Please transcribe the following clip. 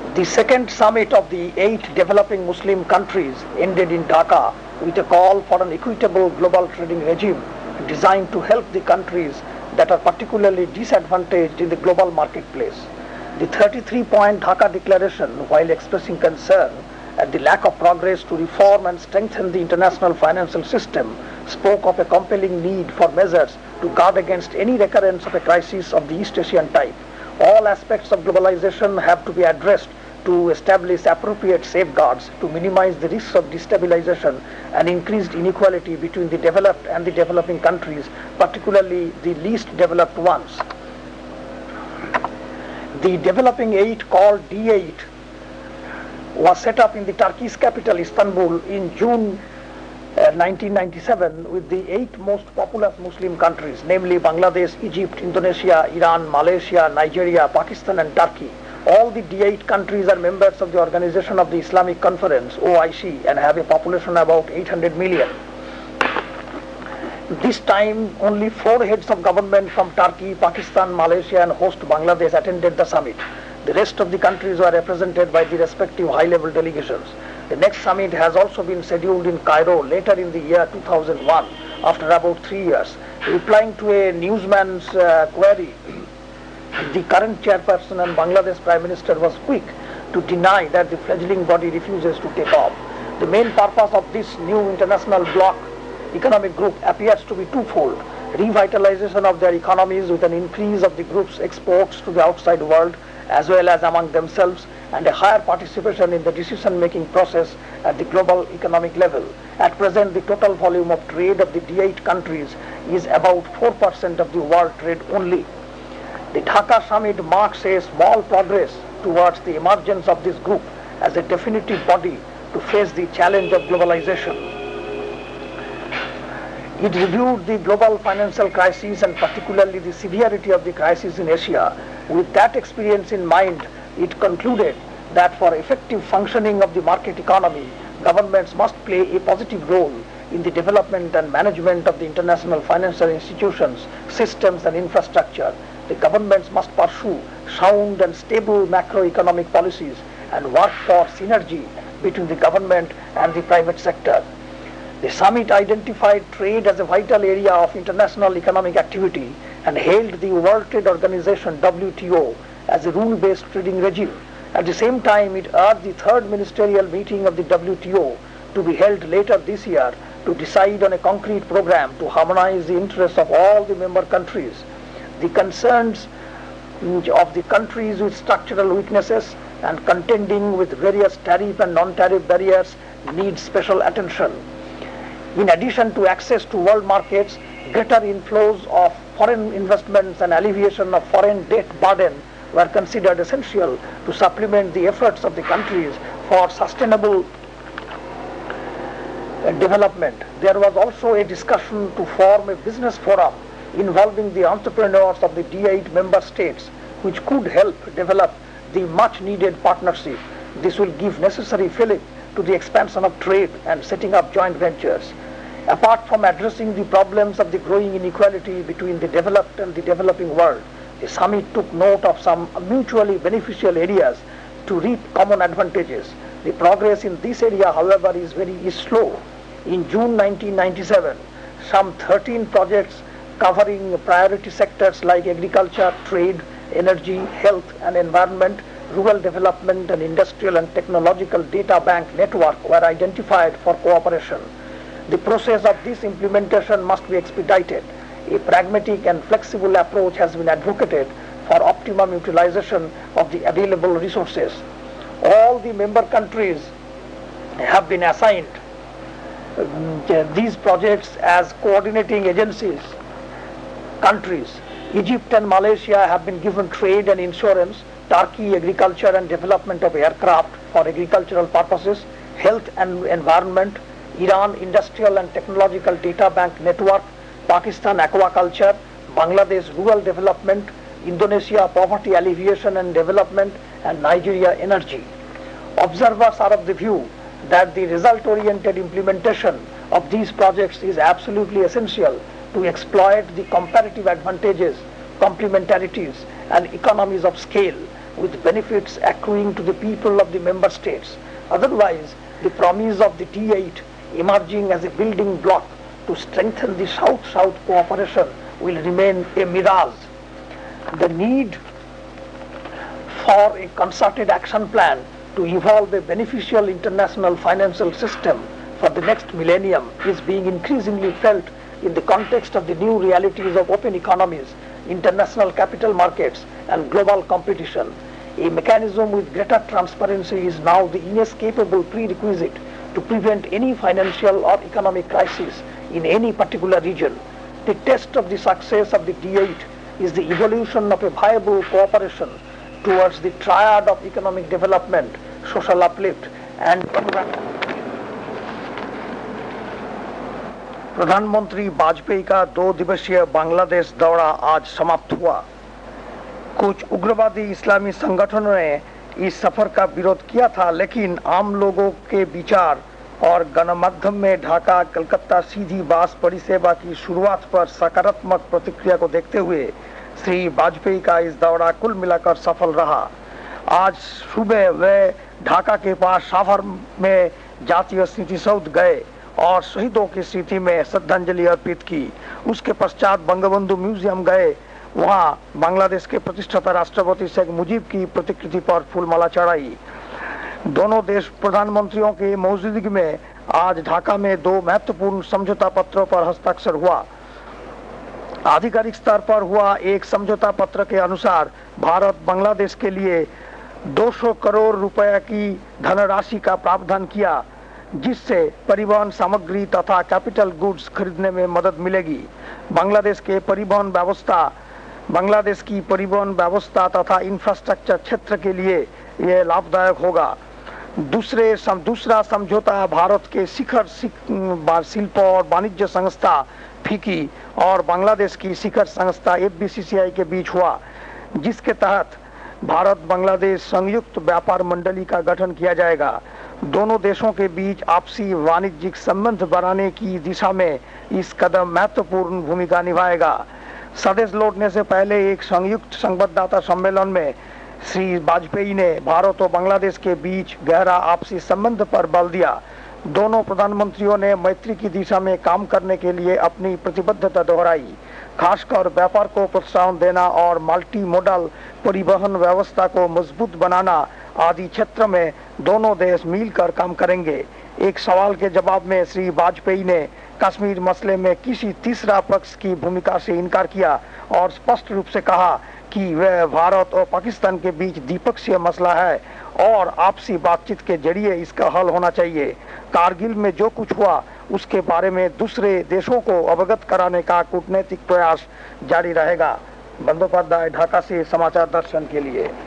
The second summit of the 8 developing Muslim countries ended in Dhaka with a call for an equitable global trading regime designed to help the countries that are particularly disadvantaged in the global marketplace. The 33-point Dhaka Declaration, while expressing concern at the lack of progress to reform and strengthen the international financial system, spoke of a compelling need for measures to guard against any recurrence of a crisis of the East Asian type. All aspects of globalization have to be addressed to establish appropriate safeguards to minimize the risks of destabilization and increased inequality between the developed and the developing countries, particularly the least developed ones. The Developing 8, called D8, was set up in the Turkey's capital Istanbul in June 1997 with the 8 most populous Muslim countries, namely Bangladesh, Egypt, Indonesia, Iran, Malaysia, Nigeria, Pakistan and Turkey. All the D8 countries are members of the Organization of the Islamic Conference, OIC, and have a population of about 800 million. This time, only 4 heads of government from Turkey, Pakistan, Malaysia and host Bangladesh attended the summit. The rest of the countries were represented by the respective high-level delegations. The next summit has also been scheduled in Cairo later in the year 2001, after about 3 years. Replying to a newsman's query, the current chairperson and Bangladesh Prime Minister was quick to deny that the fledgling body refuses to take off. The main purpose of this new international bloc economic group appears to be twofold: revitalization of their economies with an increase of the group's exports to the outside world as well as among themselves, and a higher participation in the decision-making process at the global economic level. At present, the total volume of trade of the D8 countries is about 4% of the world trade only. The Dhaka summit marks a small progress towards the emergence of this group as a definitive body to face the challenge of globalization. It reviewed the global financial crisis and particularly the severity of the crisis in Asia. With that experience in mind, it concluded that for effective functioning of the market economy, governments must play a positive role in the development and management of the international financial institutions, systems and infrastructure. The governments must pursue sound and stable macroeconomic policies and work for synergy between the government and the private sector. The summit identified trade as a vital area of international economic activity and hailed the World Trade Organization (WTO) as a rule-based trading regime. At the same time, it urged the third ministerial meeting of the WTO to be held later this year to decide on a concrete program to harmonize the interests of all the member countries. The concerns of the countries with structural weaknesses and contending with various tariff and non-tariff barriers need special attention. In addition to access to world markets, greater inflows of foreign investments and alleviation of foreign debt burden were considered essential to supplement the efforts of the countries for sustainable development. There was also a discussion to form a business forum involving the entrepreneurs of the D8 member states, which could help develop the much needed partnership. This will give necessary fillip to the expansion of trade and setting up joint ventures. Apart from addressing the problems of the growing inequality between the developed and the developing world, the summit took note of some mutually beneficial areas to reap common advantages. The progress in this area, however, is slow. In June 1997, some 13 projects covering priority sectors like agriculture, trade, energy, health and environment, rural development and industrial and technological data bank network were identified for cooperation. The process of this implementation must be expedited. A pragmatic and flexible approach has been advocated for optimum utilization of the available resources. All the member countries have been assigned these projects as coordinating agencies. Countries, Egypt and Malaysia have been given trade and insurance, Turkey agriculture and development of aircraft for agricultural purposes, health and environment, Iran industrial and technological data bank network, Pakistan aquaculture, Bangladesh rural development, Indonesia poverty alleviation and development, and Nigeria energy. Observers are of the view that the result-oriented implementation of these projects is absolutely essential to exploit the comparative advantages, complementarities and economies of scale with benefits accruing to the people of the member states. Otherwise, the promise of the T8 emerging as a building block to strengthen the South-South cooperation will remain a mirage. The need for a concerted action plan to evolve a beneficial international financial system for the next millennium is being increasingly felt in the context of the new realities of open economies, international capital markets, and global competition. A mechanism with greater transparency is now the inescapable prerequisite to prevent any financial or economic crisis in any particular region. The test of the success of the T8 is the evolution of a viable cooperation towards the triad of economic development, social uplift, and environment. प्रधानमंत्री वाजपेयी का 2 दिवसीय बांग्लादेश दौरा आज समाप्त हुआ। कुछ उग्रवादी इस्लामी संगठनों ने इस सफर का विरोध किया था, लेकिन आम लोगों के विचार और गणमाध्यम में ढाका कलकत्ता सीधी बस परिसेवा की शुरुआत पर सकारात्मक प्रतिक्रिया को देखते हुए श्री वाजपेयी का इस दौरा कुल मिलाकर सफल रहा। आज सुबह वे ढाका के पास सावर में जातीय स्मृति सौध गए और शहीदों की स्मृति में श्रद्धांजलि अर्पित की। उसके पश्चात बंगबंधु म्यूजियम गए, वहां बांग्लादेश के प्रतिष्ठित राष्ट्रपति शेख मुजीब की प्रतिकृति पर फूलमाला चढ़ाई। दोनों देश प्रधानमंत्रियों की मौजूदगी में आज ढाका में 2 महत्वपूर्ण समझौता पत्रों पर हस्ताक्षर हुआ। आधिकारिक स्तर पर हुआ एक समझौता पत्र के अनुसार भारत बांग्लादेश के लिए 200 करोड़ रुपए की धनराशि का प्रावधान किया, जिससे परिवहन सामग्री तथा कैपिटल गुड्स खरीदने में मदद मिलेगी। बांग्लादेश की परिवहन व्यवस्था तथा इंफ्रास्ट्रक्चर क्षेत्र के लिए यह लाभदायक होगा। दूसरा समझौता भारत के शिखर शिल्प और वाणिज्य संस्था फिकी और बांग्लादेश की शिखर संस्था FBCCI के बीच हुआ, जिसके तहत भारत बांग्लादेश संयुक्त व्यापार मंडली का गठन किया जाएगा। दोनों देशों के बीच आपसी वाणिज्यिक संबंध बढ़ाने की दिशा में इस कदम महत्वपूर्ण भूमिका निभाएगा। स्वदेश लौटने से पहले एक संयुक्त संवाददाता सम्मेलन में श्री वाजपेयी ने भारत और बांग्लादेश के बीच गहरा आपसी संबंध पर बल दिया। दोनों प्रधानमंत्रियों ने मैत्री की दिशा में काम करने के लिए अपनी प्रतिबद्धता दोहराई, खासकर व्यापार को प्रोत्साहन देना और मल्टी मॉडल परिवहन व्यवस्था को मजबूत बनाना आदि क्षेत्र में दोनों देश मिलकर काम करेंगे। एक सवाल के जवाब में श्री वाजपेयी ने कश्मीर मसले में किसी तीसरा पक्ष की भूमिका से इनकार किया और स्पष्ट रूप से कहा कि वह भारत और पाकिस्तान के बीच द्विपक्षीय मसला है और आपसी बातचीत के जरिए इसका हल होना चाहिए। कारगिल में जो कुछ हुआ उसके बारे में दूसरे देशों को अवगत कराने का कूटनीतिक प्रयास जारी रहेगा। बंदोपाध्याय, ढाका से समाचार दर्शन के लिए।